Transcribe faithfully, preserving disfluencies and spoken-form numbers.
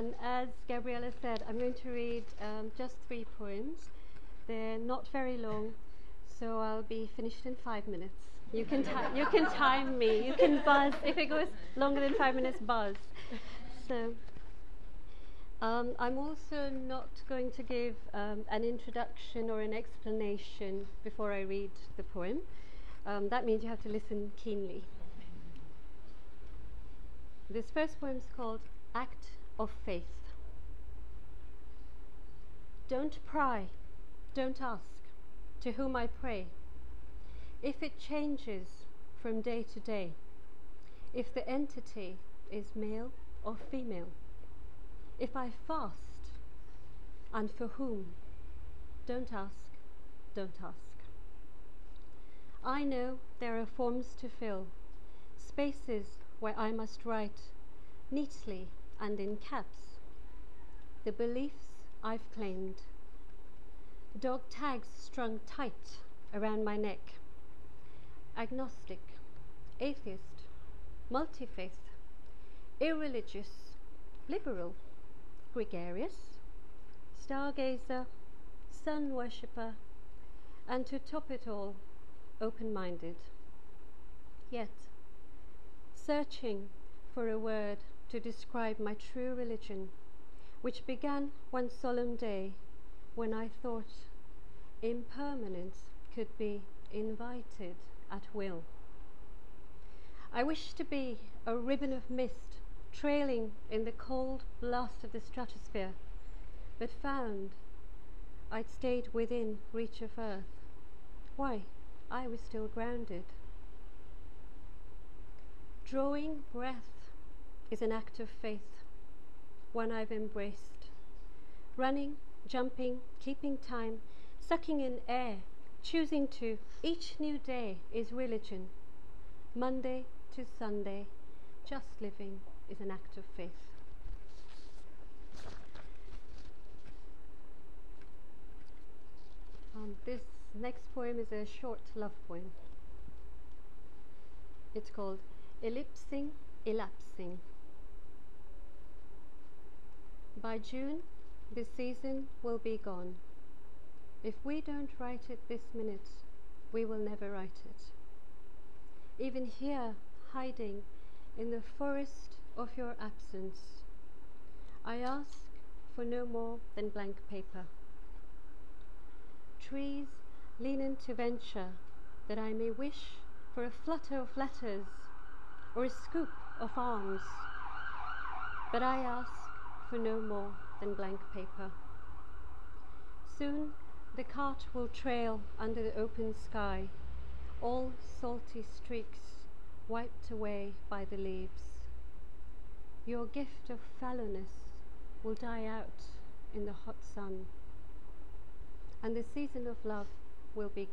And as Gabriella said, I'm going to read um, just three poems. They're not very long, so I'll be finished in five minutes. You can, ti- you can time me. You can buzz. If it goes longer than five minutes, buzz. So um, I'm also not going to give um, an introduction or an explanation before I read the poem. Um, that means you have to listen keenly. This first poem is called Act of Faith. Don't pry, don't ask, to whom I pray. If it changes from day to day, if the entity is male or female, if I fast, and for whom, don't ask, don't ask. I know there are forms to fill, spaces where I must write neatly and in caps the beliefs I've claimed, dog tags strung tight around my neck. Agnostic, atheist, multi-faith, irreligious, liberal, gregarious, stargazer, sun worshipper, and to top it all, open-minded. Yet, searching for a word to describe my true religion, which began one solemn day when I thought impermanence could be invited at will. I wished to be a ribbon of mist trailing in the cold blast of the stratosphere, but found I'd stayed within reach of earth. Why, I was still grounded. Drawing breath is an act of faith, one I've embraced. Running, jumping, keeping time, sucking in air, choosing to, each new day is religion. Monday to Sunday, just living is an act of faith. Um, this next poem is a short love poem. It's called Ellipsing, Elapsing. By June, the season will be gone. If we don't write it this minute, we will never write it. Even here, hiding in the forest of your absence, I ask for no more than blank paper. Trees lean into venture that I may wish for a flutter of letters or a scoop of arms, but I ask for no more than blank paper. Soon the cart will trail under the open sky, all salty streaks wiped away by the leaves. Your gift of fallowness will die out in the hot sun, and the season of love will be